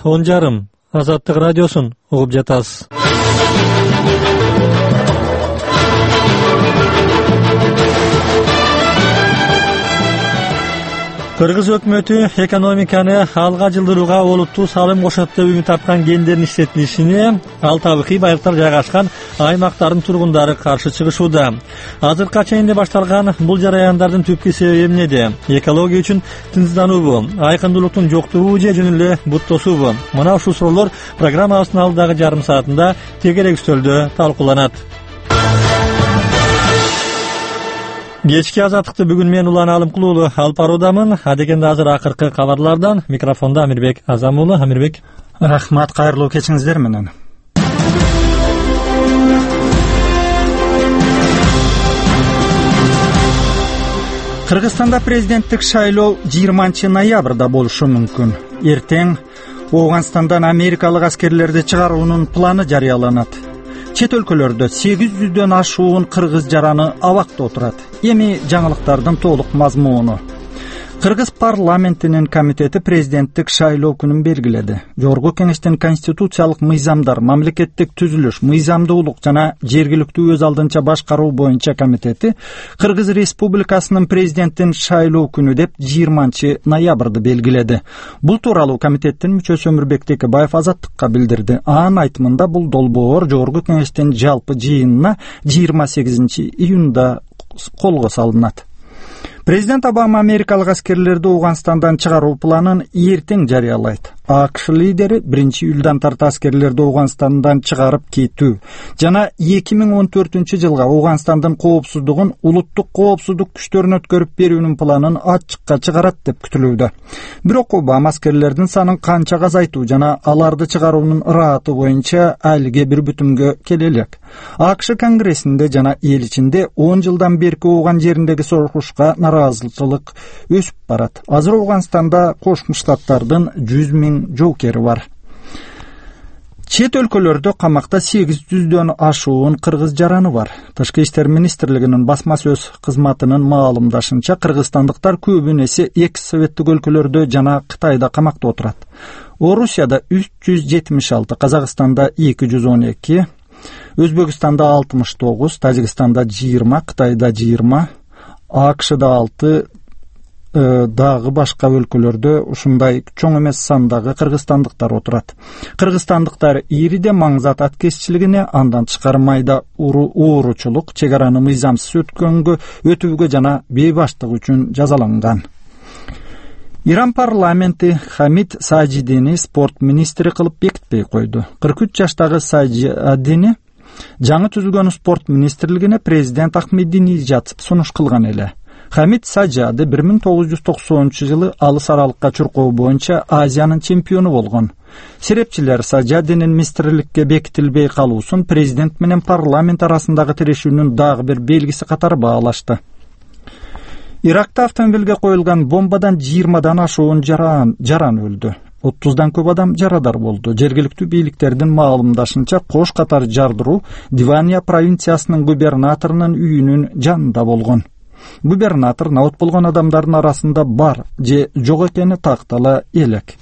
10:30 Азаттык радиосун угуп жатасыз. Кыргыз өкмөтү экономиканы алга жылдырууга олуттуу салым кошот деп үмүт тапкан кендердин иштетилишине ал табигый байлыктар жайгашкан аймактардын тургундары каршы чыгышууда. Азыркыга чейин башталган бул жараяндардын түпкү себеби эмнеде? Экология үчүн тынчсыздануубу, айкындуулуктун жоктугу же жөн эле буттосуубу? Мына ушул суроолор программабыздын алдыдагы жарым саатында тегерек үстөлдө талкууланат. Кечки азаттыкты бүгүн мен Улан Алымкулуулу алып баруудамын. Адегенде азыр акыркы кабарлардан микрофондо Амирбек Азам уулу. Амирбек. Рахмат, кайрылуу кечиңиздер менен. Кыргызстанда президенттик шайлоо 20 ноябрда болушу мүмкүн. Эртең Ооганстандан америкалык аскерлерди чыгаруунун планы жарыяланат. Чет өлкөлөрдө 800дөн ашуун кыргыз жараны абакта отурат. Эми жаңылыктардын толук мазмуну. Кыргыз парламентинин комитети президенттик шайлоо күнүн белгиледи. Жогорку кеңештин конституциялык мыйзамдар, мамлекеттик түзүлүш, мыйзамдуулук жана жергиликтүү өз алдынча башкаруу боюнча комитети Кыргыз Республикасынын президенттин шайлоо күнү деп 20 ноябрды белгиледи. Бул тууралуу комитеттин мүчөсү Өмүрбек Текебаев Азаттыкка билдирди. Анын айтымында бул долбоор жогорку кеңештин жалпы жыйынына 28 июнда колго салынат. Президент Обама америкалык аскерлерди Ооганстандан чыгаруу планын эртең жарыялайт. АКШ лидери 1-июлдан тарта аскерлерди Ооганстандан чыгарып кетүү жана 2014-жылга Ооганстандын коопсуздугун улуттук коопсуздук күчтөрүнө өткөрүп берүүнүн планын ачыкка чыгарат деп күтүлүүдө. Бирок Обама аскерлердин санын канча азайтуу жана аларды чыгаруунун ырааты боюнча алиге бир бүтүмгө келе элек. АКШ конгрессинде жана эл ичинде 10 жылдан берки Ооган жериндеги согушка наразычылык өсүп барат. Азыр Ооганстанда Кошмо Штаттардын 100 000 жоокери бар. Чет өлкөлөрдө камакта 800дөн ашуун кыргыз жараны бар. Тышкы иштер министрлигинин басма сөз кызматынын маалымдашынча, кыргызстандыктар көбүн эсе экс советтик өлкөлөрдө жана Кытайда камакта отурат. Орусияда 376, Казакстанда 212, Өзбекстанда 69, Тажикстанда 20, Кытайда 20, АКШда 6, дагы башка өлкөлөрдө ушундай чоң эмес сандагы кыргызстандыктар отурат. Кыргызстандыктар ириде маңзат аткезчилигине, андан тышкары майда ууручулук, чек араны мыйзамсыз өтүүгө жана бейбаштык үчүн жазаланган. Иран парламенти Хамид Саджидини спорт министри кылып бекитпей койду. 43 жаштагы Саджидини жаңы түзүлгөн спорт министрлигине президент Ахмединежад сунуш кылган эле. Хамид Саджади 1990-жылы алыс аралыкка чуркоо боюнча Азиянын чемпиону болгон. Серепчилер Саджадинин министрликке бекитилбей калуусун президент менен парламент арасындагы тирешүүнүн дагы бир белгиси катары баалашты. Иракта автомобилге коюлган бомбадан 20дан ашуун жаран өлдү. 30дан көп адам жарадар болду. Жергиликтүү бийликтердин маалымдашынча, кош катар жардыруу Дивания провинциясынын губернаторунун үйүнүн жанында болгон. Губернатор наут болгон адамдардын арасында бар же жок экени тактала элек.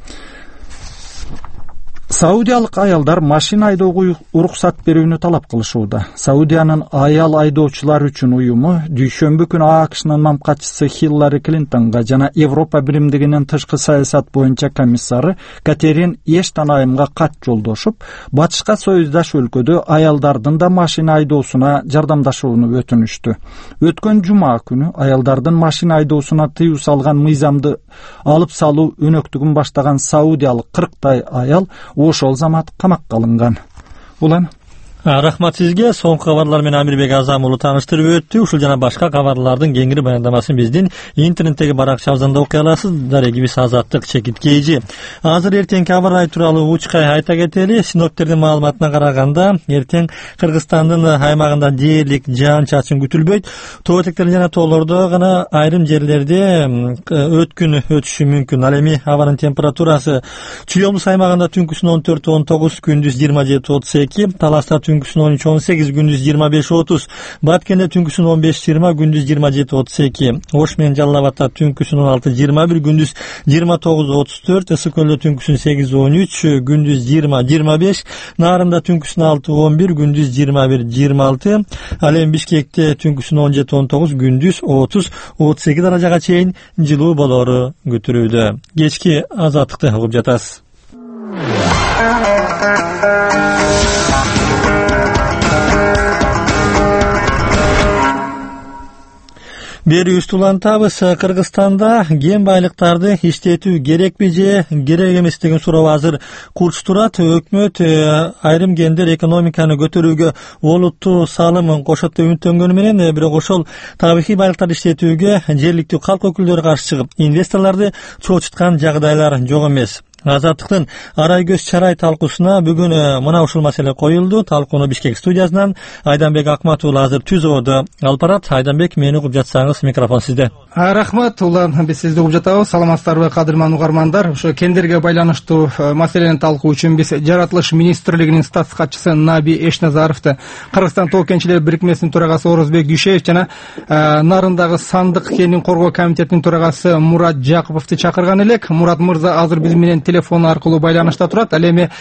Саудиялык аялдар машина айдоого уруксат берүүнү талап кылышууда. Саудиянын аял айдоочулар үчүн уюму дүйшөмбү күнү АКШнын мамкатчысы Хиллари Клинтонго жана Европа биримдигинин тышкы саясат боюнча комиссары Катерин Эштанайымга кат жолдошуп, батышка союздаш өлкөдө аялдардын да машина айдоосуна жардамдашууну өтүнүштү. Өткөн жума күнү аялдардын машина айдоосуна тыюу салган мыйзамды алып салуу өнөктүгүн баштаган саудиялык 40 аял ошол замат камакка алынган. Улан. Рахмат сизге. Соңку кабарлар менен Амирбек Азам уулу тааныштырып өттү. Ушул жана башка кабарлардын кеңири баяндамасын биздин интернеттеги баракчабыздан да окуй аласыз. Дарегибиз Азаттык чекиткейжи. Азыр эртең аба ырайы тууралуу учкай айта кетели. Синоптиктердин маалыматына караганда, эртең Кыргызстандын аймагында дээрлик жаан-чачын күтүлбөйт. Тоо этектерде жана тоолордо гана айрым жерлерде өткүн өтүшү мүмкүн. Ал эми абанын температурасы Чүй облус аймагында түнкүсүн 14-19, күндүз 27-32, Таласта түнкүсүн 13-18, күндүз 25-30, Баткенде түнкүсүн 15-20, күндүз 27-32, Ош менен Жалал Абадта түнкүсүн 16-21, күндүз 29-34, Ысык Көлдө түнкүсүн 8-13, күндүз 20-25, Нарында түнкүсүн 6-11, күндүз 21-26, ал эми Бишкекте түнкүсүн 17-19, күндүз 30-38 даражага чейин жылуу болору күтүлүүдө. Кечки азаттыкты угуп жатасыз. Берүүбүздү улантабыз. Кыргызстанда кен байлыктарды иштетүү керекпи же керек эмес деген суроо азыр курч турат. Өкмөт айрым кендер экономиканы көтөрүүгө олуттуу салым кошот деп үмүттөнгөнү менен, бирок ошол табигый байлыктарды иштетүүгө жергиликтүү калк өкүлдөрү каршы чыгып, инвесторлорду чоочуткан жагдайлар жок эмес. Азаттыктын арай көз чарай талкуусуна бүгүн мына ушул маселе коюлду. Талкууну Бишкек студиясынан Айданбек Акмат уулу азыр түзүүдө алып барат. Айданбек, мени угуп жатсаңыз, микрофон сизде. Рахмат, улан, биз сизди угуп жатабыз. Саламатсыздарбы, кадырман угармандар? Ошо кендерге байланыштуу маселени талкуу үчүн биз Жаратылыш министрлигинин статс катчысы Наби Эшназаровду, Кыргызстан тоо кенчилер бирикмесинин төрагасы Орозбек Дүйшеев жана Нарындагы сандык кенин коргоо комитетинин төрагасы Мурат Жакуповду чакырган элек. Мурат мырза азыр биз менен телефон аркылуу байланышта турат. Ал эми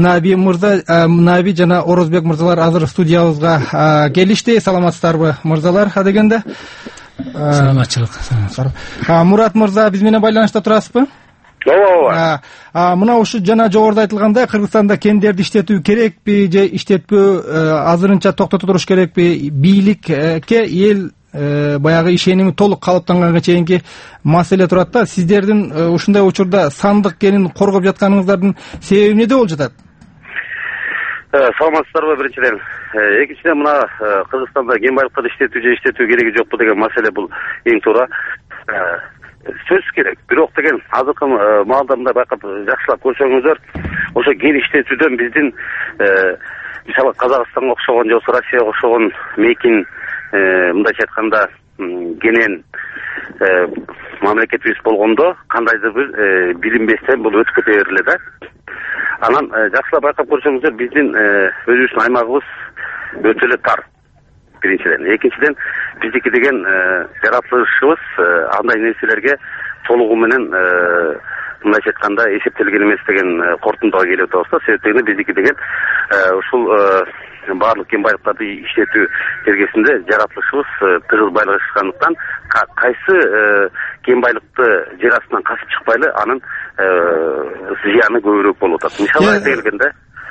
Наби жана Орозбек мырзалар азыр студиябызга келишти. Саламатсыздарбы, мырзалар? Дегенде саламатчылык. Мурат мырза, биз менен байланышта турасызбы? Ооба. Мына ушу жана жогоруда айтылгандай, Кыргызстанда кендерди иштетүү керекпи же иштетпөө, азырынча токтото туруш керекпи? Бийликке эл баягы ишеними толук калыптанганга чейинки маселе турат да. Сиздердин ушундай учурда сандык кенин коргоп жатканыңыздардын себеби эмнеде болуп жатат? Саламатсыздарбы биринчиден. Экинчиден, мына Кыргызстанда кен байлыктарды иштетүү же иштетүү кереги жокпу деген маселе бул эң туура. Сөзсүз керек. Бирок деген азыркы маалда мындай байкап жакшылап көрсөңүздөр, ошо кен иштетүүдөн биздин мисалы Казакстанга окшогон же болбосо Россияга окшогон мейкин мындайча айтканда кенен мамлекетибиз болгондо кандайдыр бир билинбестен бул өтүп кете бериле да. Анан жакшылап байкап көрсөңүздөр, биздин өзүбүздүн аймагыбыз өтө эле тар. Биринчиден, экинчиден, биздики деген жаратылышыбыз андай нерселерге толугу менен мындайча айтканда эсептелген эмес деген кортундуга келип атабыз да. Себептен биздики деген ушул баардык кен байлыктарды иштетүү тергесинде жаратылышыбыз тыгыз байлашкандыктан кайсы кен байлыкты жер астынан касып чыкпайлы, анын зыяны көбүрөөк болуп атат. Мисалы айта келгенде,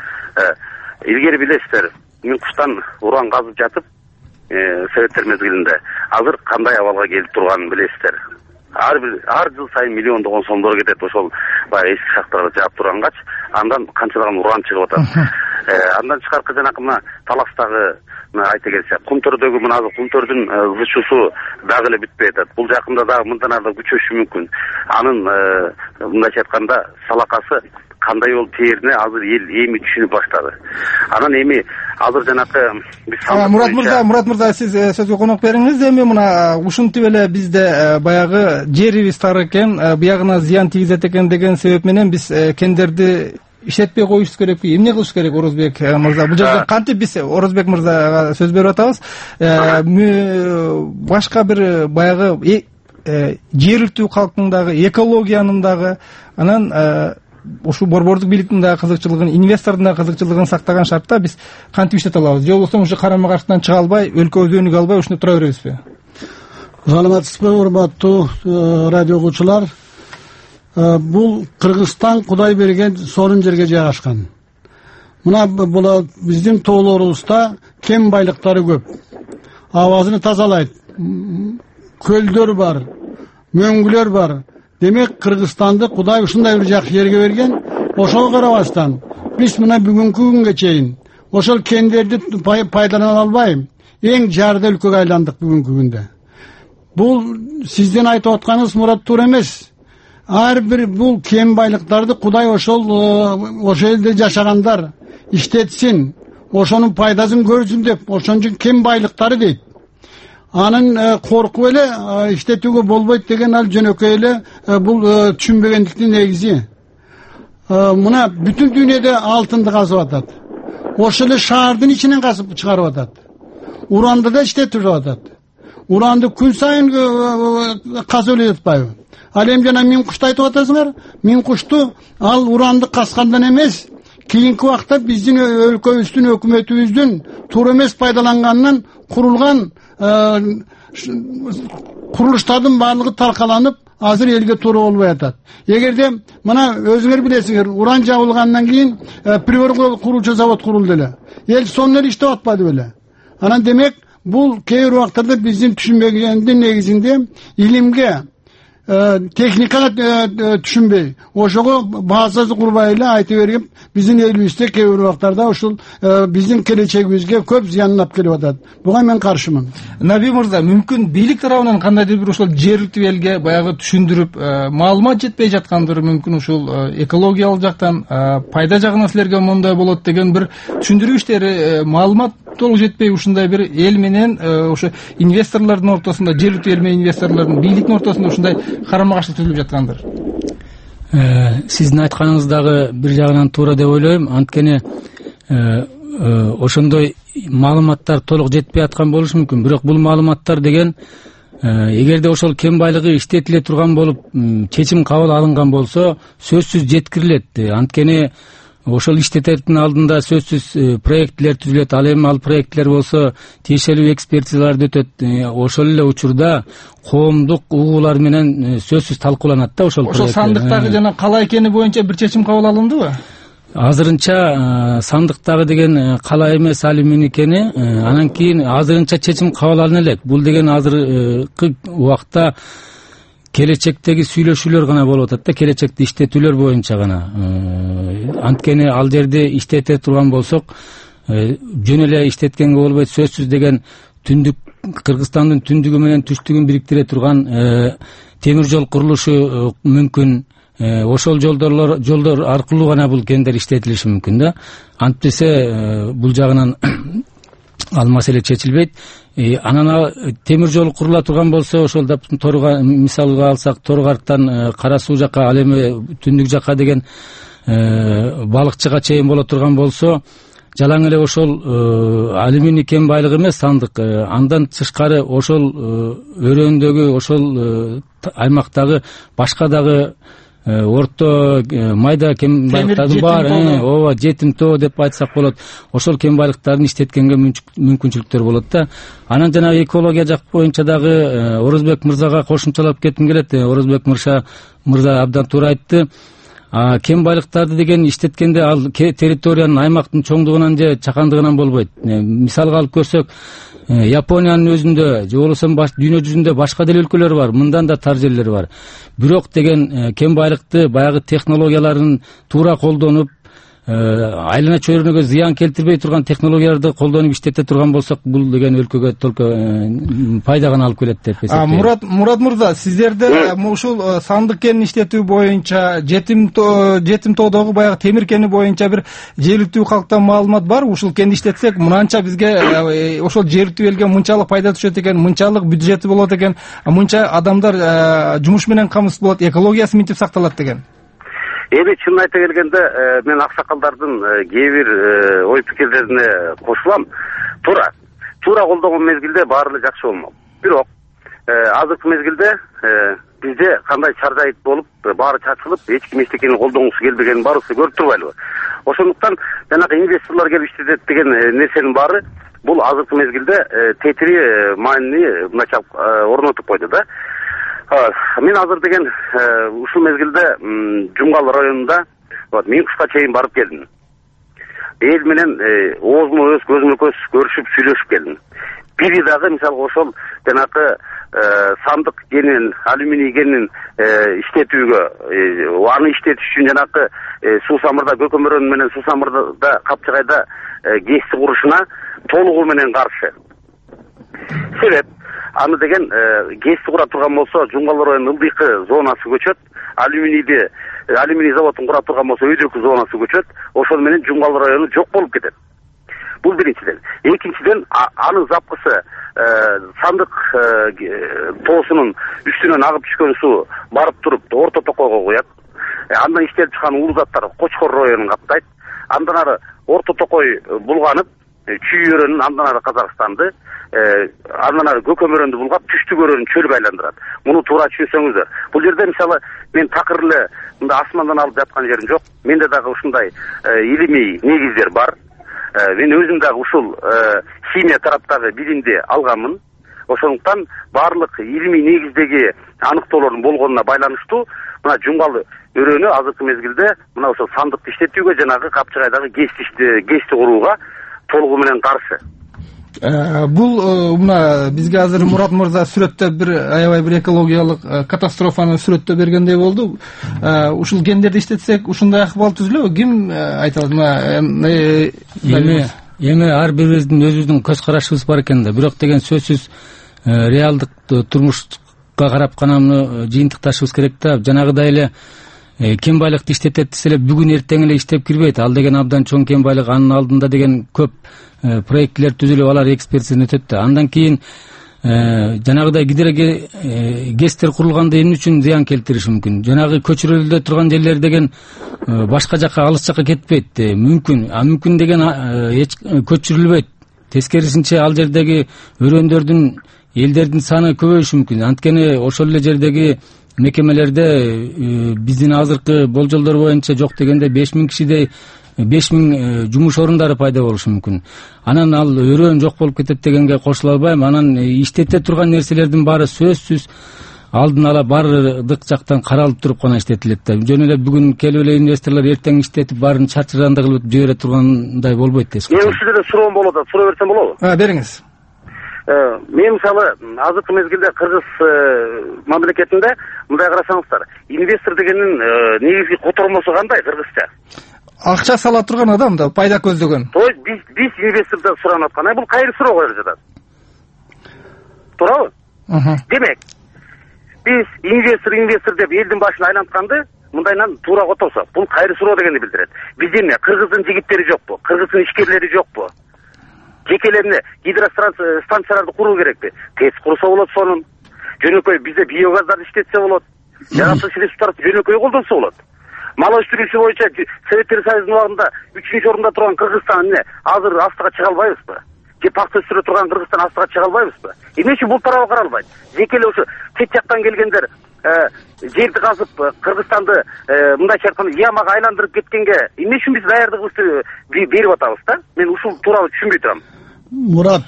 илгери билесиздер, Мюнхтан уран казып жатып, советтер мезгилинде азыр кандай абалга келип турганын билесиздер. Ар жыл сайын миллиондогон сомдор кетет ошол баягы эски шахталарда жаап тургангач, андан канчалаган уран чыгып атат. Андан тышкары жанакы мына Таластагы айта келсе, Кумтөрдөгү мына Кумтөрдүн зычуусу дагы эле бүтпөй атат. Бул жакында дагы мындан ары күчөшү мүмкүн. Анын мындайча айтканда салакасы кандай болуп тээрине азыр эл эми түшүнүп баштады. Анан эми азыр жанакы биз Мурат мырза, сиз сөзгө конок бериңиз. Эми мына ушинтип эле бизде баягы жерибиз тар экен, биягына зыян тийгизет экен деген себеп менен биз кендерди иштетпей коюшубуз керекпи? Эмне кылыш керек, Орозбек мырза? Бул жерде кантип биз Орозбек мырзага сөз берип атабыз. Башка бир баягы жергиликтүү калктын дагы, экологиянын дагы, анан ушул борбордук бийликтин дагы кызыкчылыгын, инвестордун дагы кызыкчылыгын сактаган шартта биз кантип иштете алабыз? Же болбосо ушу карама каршыдан чыга албай, өлкөбүз өнүгө албай ушунда тура беребизби? Саламатсызбы, урматтуу радио угуучулар. Бул Кыргызстан Кудай берген сонун жерге жайгашкан. Мына бул биздин тоолорубузда кен байлыктары көп. Абазыны тазалайт. Көлдөр бар, мөңгүлөр бар. Демек, Кыргызстанды Кудай ушундай бир жакшы жерге берген. Ошого карабастан биз мына бүгүнкү күнгө чейин ошол кендерди пайдалана албай эң жарды өлкөгө айландык бүгүнкү күндө. Бул сиздин айтып атканыңыз Мурат туура эмес. Ар бир бул кен байлыктарды Кудай ошол элде жашагандар иштетсин, ошонун пайдасын көрсүн деп, ошон үчүн кен байлыктары дейт. Анын коркуп эле иштетүүгө болбойт деген ал жөнөкөй эле бул түшүнбөгөндүктүн негизи. Мына бүтүн дүйнөдө алтынды казып атат. ошол эле шаардын ичинен касып чыгарып атат. Уранды да иштетип атат. Уранды күн сайын казып эле жатпайбы? Ал эми жана мин кушту айтып атасыңар. Мин кушту ал уранды каскандан эмес, кийинки убакта биздин өлкөбүздүн, өкмөтүбүздүн туура эмес пайдаланганынан курулган курулуштардын баардыгы таркаланып, азыр элге туура болбой атат. Эгерде мына өзүңөр билесиңер, уран жабылгандан кийин прибор куруучу завод курулду эле. Эл сонун эле иштеп атпады беле. Анан демек бул кээ бир убактарда биздин түшүнбөгөндүн негизинде илимге, техникага түшүнбөй, ошого баасыз курбай эле айтып берип, биздин элибизде кээ бир убактарда ушул биздин келечегибизге көп зыянын келип атат. Буга мен каршымын. Наби мырза, мүмкүн бийлик тарабынан кандайдыр бир ушул жергиликтүү элге баягы түшүндүрүп, маалымат жетпей жаткандыр, мүмкүн ушул экологиялык жактан, пайда жагынан силерге мондай болот деген бир түшүндүрүү иштери, маалымат толук жетпей ушундай бир эл менен ошо инвесторлордун ортосунда, жергиликтүү эл менен инвесторлордун, бийликтин ортосунда ушундай карама каршылык түзүлүп жаткандыр. Сиздин айтканыңыз дагы бир жагынан туура деп ойлойм. Анткени ошондой маалыматтар толук жетпей аткан болушу мүмкүн. Бирок бул маалыматтар деген эгерде ошол кен байлыгы иштетиле турган болуп, чечим кабыл алынган болсо, сөзсүз жеткирилет. Анткени ошол иштететин алдында сөзсүз проекттер түзүлөт. Ал эми ал проекттер болсо тиешелүү экспертизаларды өтөт. Ошол эле учурда коомдук угуулар менен сөзсүз талкууланат да ошол проекттер. Ошол сандыктагы жана кала экени боюнча бир чечим кабыл алындыбы? Азырынча сандыктагы деген кала эмес алюминий экени, анан кийин азырынча чечим кабыл алына элек. Бул деген азыркы убакта келечектеги сүйлөшүүлөр гана болуп атат да, келечекте иштетүүлөр боюнча гана. Анткени ал жерде иштете турган болсок, жөн эле иштеткенге болбойт. Сөзсүз деген түндүк Кыргызстандын түндүгү менен түштүгүн бириктире турган темир жол курулушу мүмкүн. Ошол жолдор аркылуу гана бул кендер иштетилиши мүмкүн да. Антпесе бул жагынан ал маселе чечилбейт. Анан темир жол курула турган болсо, ошол Торуга мисалга алсак, Торугарттан Кара Суу жака, ал эми түндүк жака деген балыкчыга чейин боло турган болсо, жалаң эле ошол алюминий кен байлыгы эмес сандык, андан тышкары ошол өрөөндөгү, ошол аймактагы башка дагы орто майда кен байлыктардын баары, ооба, жетим тоо деп айтсак болот. Ошол кен байлыктарын иштеткенге мүмкүнчүлүктөр болот да. Анан жана экология жак боюнча дагы Орозбек мырзага кошумчалап кетким келет. Орозбек мырза абдан туура айтты. Кен байлыктарды деген иштеткенде ал территориянын, аймактын чоңдугунан же чакандыгынан болбойт. Мисалга алып көрсөк, Япониянын өзүндө же болбосо дүйнө жүзүндө башка деле өлкөлөр бар, мындан да тар жерлер бар. Бирок деген кен байлыкты баягы технологияларын туура колдонуп, айлана чөйрөнөгө зыян келтирбей турган технологияларды колдонуп иштете турган болсок, бул деген өлкөгө только пайда гана алып келет деп эсептейм. Мурат мырза, сиздерде ушул сандык кенин иштетүү боюнча, жетим тоодогу баягы темир кени боюнча бир жергиликтүү калктан маалымат бар. Ушул кенди иштетсек, мынанча бизге ошол жергиликтүү элге мынчалык пайда түшөт экен, мынчалык бюджети болот экен, мынча адамдар жумуш менен камсыз болот, экологиясы мынтип сакталат деген. Эми чынын айта келгенде, мен аксакалдардын кээ бир ой пикирлерине кошулам. Туура колдогон мезгилде баары эле жакшы болмок. Бирок азыркы мезгилде бизде кандай чаржайыт болуп, баары чачылып, эч ким эчтекени колдонгусу келбегенин баарыбызды көрүп турбайлыбы? Ошондуктан жанагы инвесторлор келип иштетет деген нерсенин баары бул азыркы мезгилде тетири маани мынча орнотуп койду да. Мен азыр деген ушул мезгилде Жумгал районунда Миң кушка чейин барып келдим. Эл менен оозму өз, көзмө көз көрүшүп, сүйлөшүп келдим. Бири дагы мисалга ошол жанакы сандык кенин, алюминий кенин иштетүүгө, аны иштетиш үчүн жанакы суу самырда, көкөмөрөн менен суу самырда Капчыгайда ГЭСти курушуна толугу менен каршы. Себеп аны деген ГЭСти кура турган болсо, Жумгал районунун ылдыйкы зонасы көчөт, алюминий заводун кура турган болсо, өйдөкү зонасы көчөт, ошол менен Жумгал району жок болуп кетет. Бул биринчиден. Экинчиден, анын запкысы сандык тоосунун үстүнөн агып түшкөн суу барып туруп Орто Токойго куят. Андан иштелип чыккан улуу заттар Кочкор районун каптайт. андан ары Орто Токой булганып, Чүй өрөөнүн андан ары Казакстанды, андан ары Көкөмөрөндү булгап, Түштүк өрөөнүн чөлгө айландырат. Муну туура түшүнсөңүздөр. Бул жерде мисалы мен такыр эле мында асмандан алып жаткан жерим жок. Менде дагы ушундай илимий негиздер бар. Мен өзүм дагы ушул химия тараптагы билимди алганмын. Ошондуктан барлык илимий негиздеги аныктоолордун болгонуна байланыштуу мына жумгал өрөөнү азыркы мезгилде мына ошол сандыкты иштетүүгө жанагы Капчыгайдагы ГЭСти курууга толугу менен каршы. Бул мына бизге азыр Мурат мырза сүрөттө бир аябай бир экологиялык катастрофаны сүрөттө бергендей болду. Ушул гендерди иштетсек ушундай акыбал түзүлөбү? Ким айта алат? Эми ар бирибиздин өзүбүздүн көз карашыбыз бар экен да. Бирок деген сөзсүз реалдык турмушка карап гана муну жыйынтыкташыбыз керек да. Жанагыдай эле кен байлыкты иштетет десе эле бүгүн эртең эле иштеп кирбейт. Ал деген абдан чоң кен байлык, анын алдында деген көп проекттер түзүлүп, алар экспертизадан өтөт да. Андан кийин жанагыдай ГЭСтер курулганда эмне үчүн зыян келтириши мүмкүн? Жанагы көчүрөлдө турган жерлер деген башка жакка, алыс жакка кетпейт. Мүмкүн деген көчүрүлбөйт. Тескерисинче ал жердеги өрөөндөрдүн, элдердин саны көбөйүшү мүмкүн. Анткени ошол эле жердеги мекемелерде биздин азыркы болжолдор боюнча жок дегенде 5000 кишидей 5000 жумуш орундары пайда болушу мүмкүн. Анан ал өрөөн жок болуп кетет дегенге кошула албайм. Анан иштете турган нерселердин баары сөзсүз алдын ала бардык жактан каралып туруп гана иштетилет да. Жөн эле бүгүн келип эле инвесторлор эртең иштетип баарын чарчыранды кылып жибере тургандай болбойт дейсиз. Мен ушул жерде суроом болот, суроо берсем болобу? Бериңиз. Мен мисалы азыркы мезгилде Кыргыз мамлекетинде мындай карасаңыздар, инвестор дегенин негизги котормосу кандай Кыргызча? Акча сала турган адам да, пайда көздөгөн. То есть биз инвестордон суранып аткан. Бул кайры суроо коюлуп жатат. Туурабы? Демек, биз инвестор деп элдин башын айлантканды мындайдан туура которсок, бул кайры суроо дегенди билдирет. Биз эмне, Кыргыздын жигиттери жокпу? Кыргыздын ишкерлери жокпу? Жекелерне гидростанцияларды куруу керекпи? ТЭЦ курса болот сонун. Жөнөкөй бизде биогаздар иштетсе болот. Жаратылыш ресурстарды жөнөкөй колдонсо болот. Мал өстүрүүсү боюнча Советтер Союзунун убагында 3-орунда турган Кыргызстан эмне азыр астыга чыга албайбызбы? Же пакта өстүрө турган Кыргызстан астыга чыга албайбызбы? Эмне үчүн бул тарабы каралбайт? Жекеле ушу чет жактан келгендер жерди казып Кыргызстанды мындайча айтканда ямага айландырып кеткенге эмне үчүн биз даярдыгыбызды берип атабыз да? Мен ушул тууралуу түшүнбөй турам. Мурат,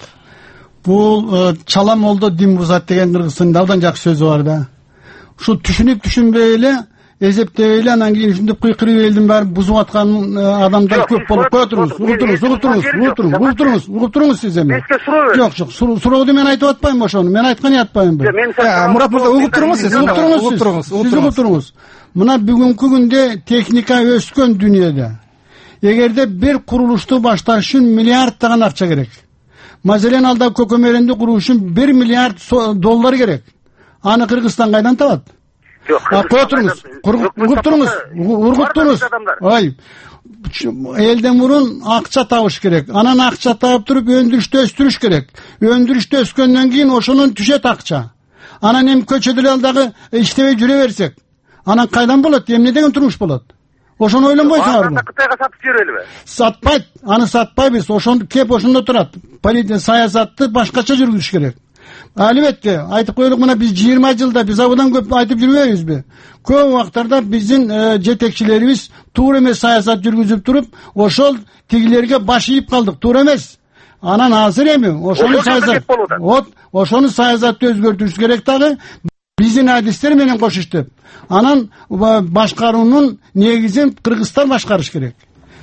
бул чала молдо дин бузат деген Кыргызстанда абдан жакшы сөзү бар да. Ушу түшүнүп-түшүнбөй эле эзептеп эле анан кийин ушинтип кыйкырып элдин баарын бузуп аткан адамдар көп болуп кое туруңуз. Угуп туруңуз сиз эми. Жок, суроону мен айтып атпайм ошону. Мен айткан атпаймынбы. Мурат мырза, угуп туруңуз сиз. Угуп туруңуз. Мына бүгүнкү күндө техника өскөн дүйнөдө эгерде бир курулушту башташ үчүн миллиарддаган акча керек. Маселен алда Көкөмөрөндү куруу үчүн 1 миллиард доллар керек. Аны Кыргызстан кайдан табат? Угуп туруңуз. Ой, элден мурун акча табыш керек. Анан акча таап туруп өндүрүштү өстүрүш керек. Өндүрүштү өскөндөн кийин ошонун түшөт акча. Анан эми көчөдө ал дагы иштебей жүрө берсек, анан кайдан болот? Эмне деген турмуш болот? Ошону ойлонбойсуңарбы? Кытайга сатып жиберелиби? Сатпайт, аны сатпайбыз. Ошону кеп ошондо турат. Саясатты башкача жүргүзүш керек. Албетте, айтып коелук, мына биз 20 жылда биз абдан көп айтып жүрбөйбүзбү? Көп убактарда биздин жетекчилерибиз туура эмес саясат жүргүзүп туруп, ошол тигилерге баш ийип калдык, туура эмес. Анан азыр эми ошону саясатты өзгөртүш керек дагы. Биздин адистер менен кошуштуп. Анан башкаруунун негизин Кыргызстан башкарыш керек.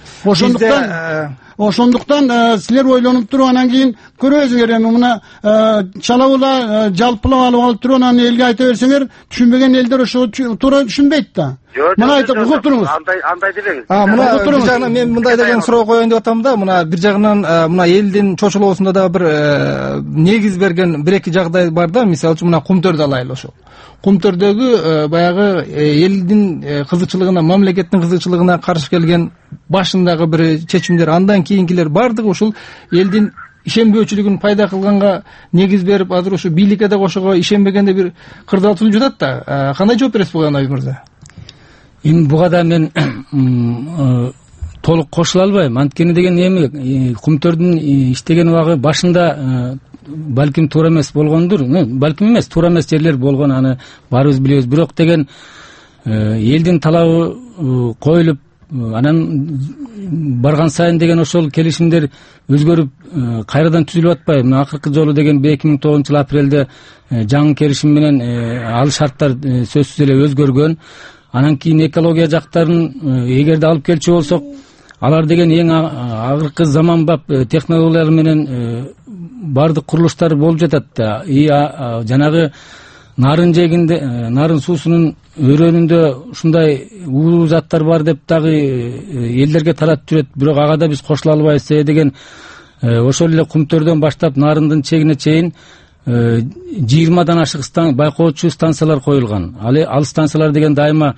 Ошондуктан силер ойлонуп туруп анан кийин көрөсүңөр эми мына чалабыла жалпылап алып туруп анан элге айта берсеңер, түшүнбөгөн элдер ошо туура түшүнбөйт да. Мына айтып угуп туруңуз. Андай дебеңиз. Мына бир жагынан мен мындай деген суроо коеюн деп атам да. Мына бир жагынан мына элдин чочулоосунда да бир негиз берген 1-2 жагдай бар да. Мисалы үчүн мына Кумтөрдү алайлы ошол. Кумтөрдөгү баягы элдин кызыкчылыгына, мамлекеттин кызыкчылыгына каршы келген башындагы бир чечимдер, андан кийинкилер бардыгы ушул элдин ишенбөөчүлүгүн пайда кылганга негиз берип, азыр ушу бийликке да кошого ишенбегенде бир кырдаатылып жатат да. Кандай жооп бересиз буга, Наби мырза? Эми буга да мен толук кошула албайм. Анткени деген эми Кумтөрдүн иштеген убагы башында балким туура эмес болгондур. Балким эмес, туура эмес жерлер болгон, аны баарыбыз билебиз. Бирок деген элдин талабы коюлуп, анан барган сайын деген ошол келишимдер өзгөрүп кайрадан түзүлүп атпайбы? Мына акыркы жолу деген 2009 апрелде жаңы келишим менен ал шарттар сөзсүз эле өзгөргөн. Анан кийин экология жактарын эгерде алып келчү болсок, алар деген эң акыркы заманбап технологиялар менен бардык курулуштар болуп жатат да. Жанагы нарын жегинде, нарын суусунун өрөөнүндө ушундай уулуу заттар бар деп дагы элдерге тарап жүрөт. Бирок ага да биз кошула албайбыз деген ошол эле Кумтөрдөн баштап нарындын чегине чейин 20дан ашык байкоочу станциялар коюлган. Ал станциялар деген дайыма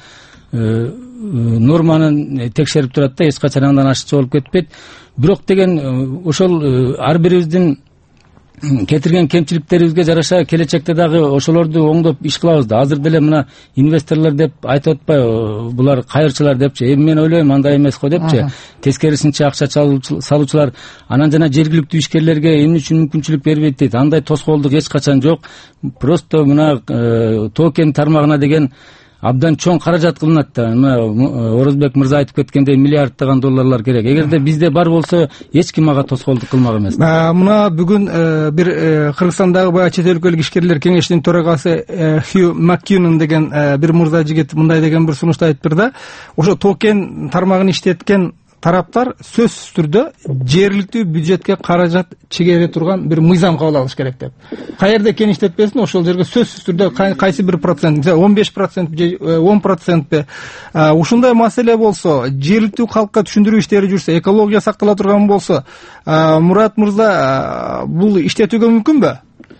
норманы текшерип турат да, эч качан андан ашыкча болуп кетпейт. Бирок деген ошол ар бирибиздин кетирген кемчиликтерибизге жараша келечекте дагы ошолорду оңдоп иш кылабыз да. Азыр деле мына инвесторлор деп айтып атпайбы, булар кайырчылар депчи. Эми мен ойлойм андай эмес го депчи. Тескерисинче акча салуучулар анан жана жергиликтүү ишкерлерге эмне үчүн мүмкүнчүлүк бербейт дейт. Андай тоскоолдук эч качан жок. Просто мына Тоо-кен тармагына деген абдан чоң каражат кылынат да. Орозбек мырза айтып кеткендей миллиарддаган долларлар керек. Эгерде бизде бар болсо эч ким ага тоскоолдук кылмак эмес. Мына бүгүн бир Кыргызстандагы баягы чет өлкөлүк ишкерлер кеңешинин төрагасы Хью Маккинон деген бир мырза жигит мындай деген бир сунушту айтыптыр да. Ошо Тоо-кен тармагын иштеткен тараптар сөзсүз түрдө жергиликтүү бюджетке каражат чегере турган бир мыйзам кабыл алыш керек деп. Каерде кен иштетпесин, ошол жерге сөзсүз түрдө кайсы бир процент, 15% же 10%, ушундай маселе болсо, жергиликтүү калкка түшүндүрүү иштери жүрсө, экология сактала турган болсо, Мурат мырза, бул иштетүүгө мүмкүнбү?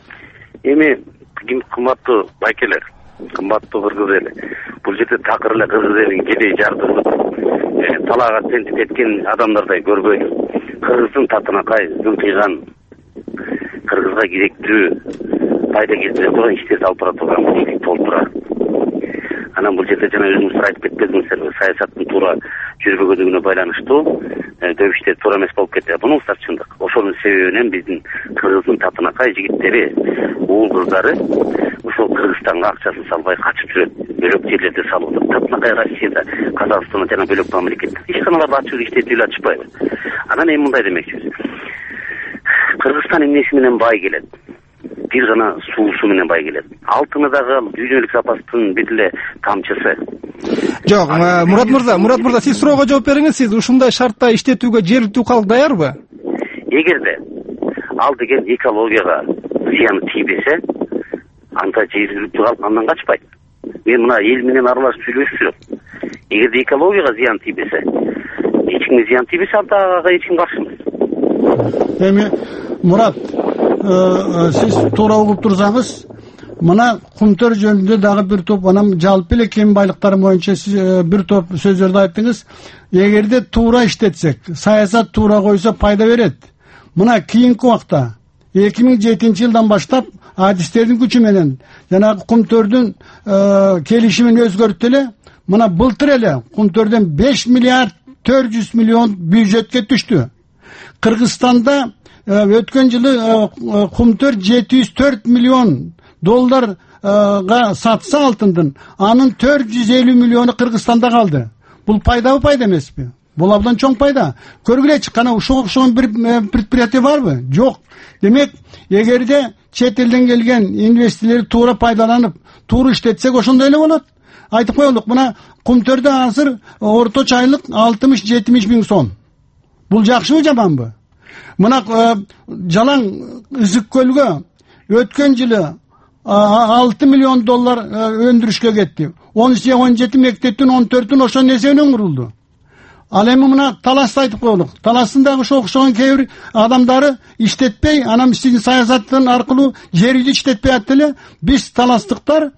Эми кымбаттуу байкелер, кымбаттуу кыргыз эли, бул жерде такыр эле кыргыз элин кедей жардырып талаага тентип кеткен адамдардай көрбөйдү. Кыргыздын татынакай зылтыйган, кыргызга керектүү пайда келтире турган иштерди алып бара турган бийлик болуп турат. Анан бул жерде жана өзүңүздөр айтып кетпедиңиздерби, саясаттын туура жүрбөгөндүгүнө байланыштуу көп иштер туура эмес болуп кетти. Бунуңуздар чындык. Ошонун себебинен биздин кыргыздын татынакай жигиттери, уул кыздары ошол Кыргызстанга акчасын салбай качып жүрөт. Бөлөк жерлерде салып, татынакай Россияда, Казакстанда жана бөлөк мамлекетте ишканаларды ачып иштетүүгө ачпайбы. Анан эми мындай демекчибиз. Кыргызстан эмнеси менен бай келет? Бир гана суусу менен бай келет. Алтыны дагы дүйнөлүк запастын бир эле тамчысы. Жок, Мурат мырза, сиз суроого жооп бериңиз. Сиз ушундай шартта иштетүүгө жергиликтүү калк даярбы? Эгерде ал деген экологияга зыяны тийбесе, анда жергиликтүү калк андан качпайт. Мен мына эл менен аралашып сүйлөшүп жүрөм. Эгерде экологияга зыян тийбесе, эч кимге зыян тийбесе, ага эч ким каршы эмес. Эми Мурат, сиз туура угуп турсаңыз, мына Кумтөр жөнүндө дагы бир топ, анан жалпы эле кен байлыктары боюнча сиз бир топ сөздөрдү айттыңыз. Эгерде туура иштетсек, саясат туура койсо пайда берет. Мына кийинки убакта 2007-жылдан баштап адистердин күчү менен жанагы Кумтөрдүн келишимин өзгөртүп эле, мына былтыр эле Кумтөрдөн 5 миллиард 400 миллион бюджетке түштү. Кыргызстанда өткөн жылы Кумтөр 704 миллион долларга сатса алтындын, анын 450 миллиону Кыргызстанда калды. Бул пайдабы, пайда эмеспи? Бул абдан чоң пайда. Көргүлөчү, кана ушуга окшогон бир предприятие барбы? Жок. Демек, эгерде чет элден келген инвесторлор туура пайдаланып, туура иштетсек, ошондой эле болот. Айтып коелук, мына Кумтөрдө азыр орточо айлык 60-70 миң сом. Бул жакшыбы, жаманбы? Мына Жалаң Ызык көлгө өткөн жылы 6 миллион доллар өндүрүшкө кетти. 17 мектептин 14-ün ошон несенен курулду. Ал эми мына Таласты айтып коелук. Таластын дагы ошо окшогон кээ бир адамдары иштетпей, анан сиздин саясаттын аркылуу жерди иштетпей атты эле. Биз таластар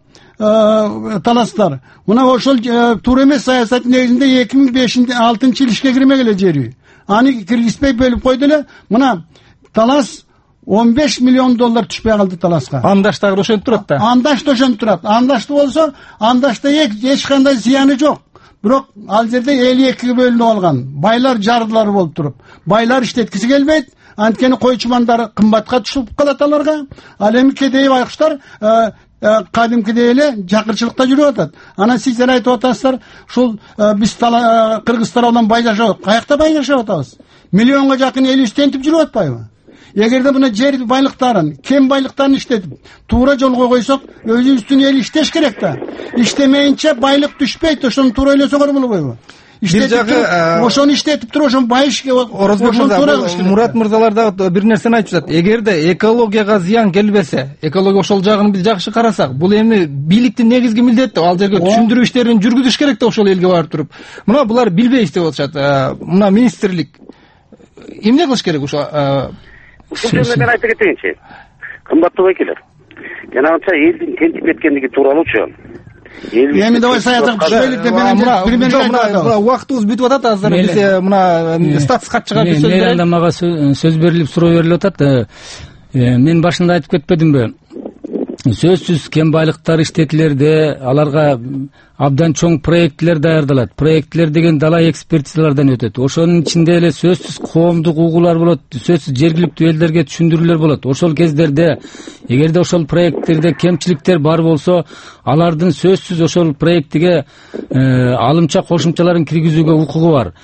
мына ошол туура эмес саясаттын негизинде 2005-6 ишке кирмек эле жери. Аны киргизбей бөлүп койду эле. Мына Талас 15 миллион доллар түшпөй калды Таласка. Андашта ошентип турат да. Андашта ошентип турат. Андашты болсо, андашта эч кандай зыяны жок. Бирок ал жерде 52-ге бөлүнүп алган. Байлар жардылар болуп туруп, байлар иштеткиси келбейт. Анткени кой чумандар кымбатка түшүп калат аларга. Ал эми кедей байкуштар кадимкидей эле жакырчылыкта жүрүп атат. Анан сиздер айтып атасыздар, ушул биз кыргыздар менен бай жашап, каякта бай жашап атабыз? Миллионго жакын эл үстентип жүрүп атпайбы? Эгерде мына жер байлыктарын, кен байлыктарын иштетип, туура жолго койсок, өзүбүздүн эл иштеш керек да. Иштемейинче байлык түшпөйт, ошону туура ойлосоңор болбойбу? Бир жагы ошону иштетип туруп, ошону байышке Орозбек мырза, Мурат мырзалар да бир нерсени айтып жатат. Эгерде экологияга зыян келбесе, экология ошол жагын биз жакшы карасак, бул эми бийликтин негизги милдети, ал жерге түшүндүрүү иштерин жүргүзүш керек да ошол элге барып туруп. Мына булар билбейбиз деп атышат. Мына министрлик эмне кылыш керек ошо? Ушул жерде мен айта кетейинчи. Кымбаттуу векилер. Жанагынча элдин тентип кеткендиги тууралуучу. Эми давай саятка түшпөйлүк деп мына убактыбыз бүтүп атат азыр. Биз мына статус катчыга бир сөз берели. Анда мага сөз берилип суроо берилип атат. Мен башында айтып кетпедимби? Сөзсүз кен байлыктар иштетилерде аларга абдан чоң проекттер даярдалат. Проекттер деген дала экспертизалардан өтөт. Ошонун ичинде эле сөзсүз коомдук угуулар болот, сөзсүз жергиликтүү элдерге түшүндүрүүлөр болот. Ошол кездерде эгерде ошол проекттерде кемчиликтер бар болсо, алардын сөзсүз ошол проектиге алымча кошумчаларын киргизүүгө укугу бар.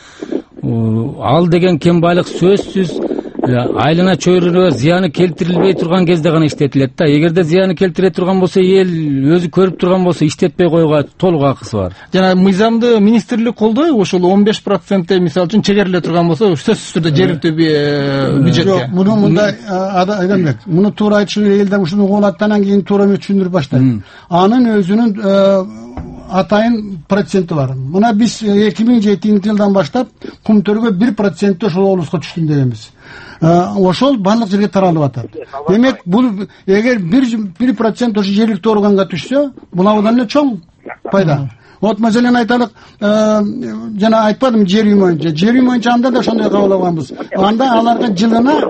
Ал деген кен байлык сөзсүз айлана чөйрөгө зыяны келтирилбей турган кезде гана иштетилет да. Эгерде зыяны келтире турган болсо, эл өзү көрүп турган болсо, иштетпей коюуга толук акысы бар. Жана мыйзамды министрлик колдойбу? Ошол 15% мисалы үчүн чегериле турган болсо, сөзсүз түрдө жергиликтүү бюджетке. Жок, муну мындай адамдар, муну туура айтышы элдер ушуну угулат, анан кийин туура түшүндүрүп баштайт. Анын өзүнүн атайын проценти бар. Мына биз 2007-жылдан баштап Кумтөргө 1% ошол облуска түштүм дегенбиз. Ошол барлык жерге таралып атат. Демек, бул эгер 1% ошо жергиликтүү органга түшсө, бул абдан эле чоң пайда. Вот маселен айталык, жана айтпадым жер үй боюнча. Жер үй боюнча анда да ошондой кабылганбыз. Анда аларга жылына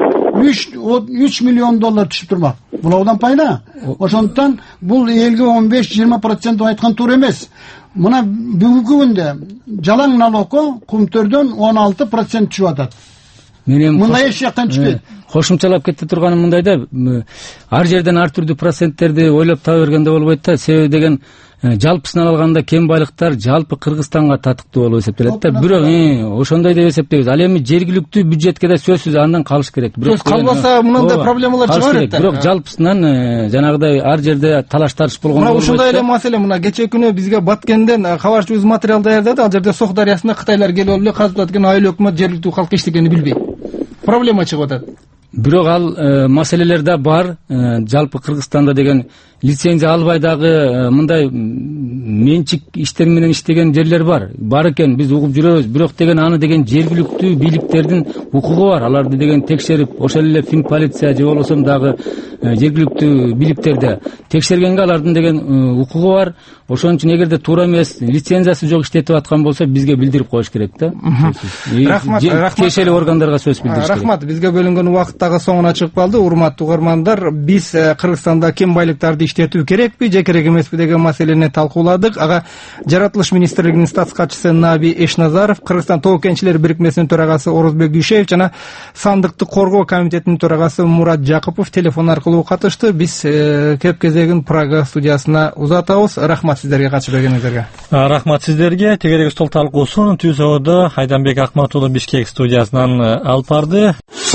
3 миллион доллар түшүп турмак. Бул абдан пайда. Ошондуктан бул элге 15-20% айткан туура эмес. Мына бүгүнкү күндө жалаң налогко Кумтөрдөн 16% түшүп атат. Мындай эч жактан түшпөйт. Кошумчалап кете турганым мындай да, ар жерден ар түрдүү проценттерди ойлоп таба бергенде болбойт да. Себеби деген жалпысынан алганда кен байлыктар жалпы Кыргызстанга татыктуу болуп эсептелет да. Бирок ошондой деп эсептейбиз. Ал эми жергиликтүү бюджетке да сөзсүз андан калыш керек. Сөз калбаса мындай проблемалар чыга берет да. Бирок жалпысынан жанагыдай ар жерде талаш тарыш болгон. Мына ушундай эле маселе, мына кечээ күнү бизге Баткенден кабарчыбыз материал даярдады. Ал жерде Сок дарыясында Кытайлар келип алып эле казып атат экен, айыл өкмөт жергиликтүү калк эчтекени билбейт. Проблема чыгып атат. Бирок ал маселелер да бар. Жалпы Кыргызстанда деген лицензия албай дагы мындай менчик иштер менен иштеген жерлер бар. Бар экен, биз угуп жүрөбүз. Бирок деген аны деген жергиликтүү бийликтердин укугу бар. Аларды деген текшерип, ошол эле фин полиция же болбосо дагы жергиликтүү бийликтерде текшергенге алардын деген укугу бар. Ошон үчүн эгерде туура эмес, лицензиясы жок иштетип аткан болсо, бизге билдирип коюш керек да. Рахмат. Тиешелүү органдарга сөз билдириш керек. Рахмат. Бизге бөлүнгөн убакыт дагы соңуна чыгып калды. Урматтуу угармандар, биз Кыргызстанда кен байлыктарды иштетүү керекпи же керек эмеспи деген маселени талкууладык. Ага Жаратылыш министрлигинин статс катчысы Наби Эшназаров, Кыргызстан тоо кенчилер бирикмесинин төрагасы Орозбек Дүйшеев жана Сандыкты коргоо комитетинин төрагасы Мурат Жакупов телефон аркылуу катышты. Биз кеп кезегин Прага студиясына узатабыз. Рахмат сиздерге катышып бергениңиздерге. Рахмат сиздерге. Тегерек стол талкуусун Түзөөдө Айданбек Акматулу Бишкек студиясынан алып барды.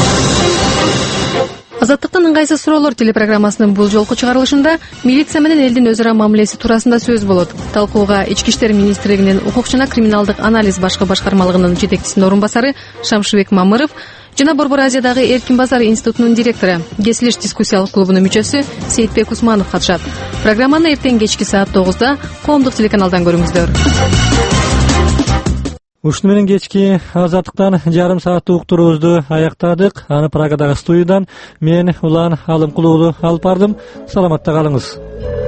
Азаттыктын ыңгайсыз суроолор телепрограммасынын бул жолку чыгарылышында милиция менен элдин өзү ара мамилеси туурасында сөз болот. Талкууга Ички иштер министрлигинин укук жана криминалдык анализ башкы башкармалыгынын жетекчисинин орун басары Шамшыбек Мамыров жана Борбор Азиядагы Эркин Базар институтунун директору, Кесилиш дискуссиялык клубунун мүчөсү Сейитбек Усманов катышат. Программаны эртең кечки саат 9-да коомдук телеканалдан көрүңүздөр. Ушуну менен кечки Азаттыктан жарым сааттык уктуруубузду аяктадык. Аны Прагадагы студиядан мен Улан Алымкулуулу алып бардым. Саламатта калыңыз.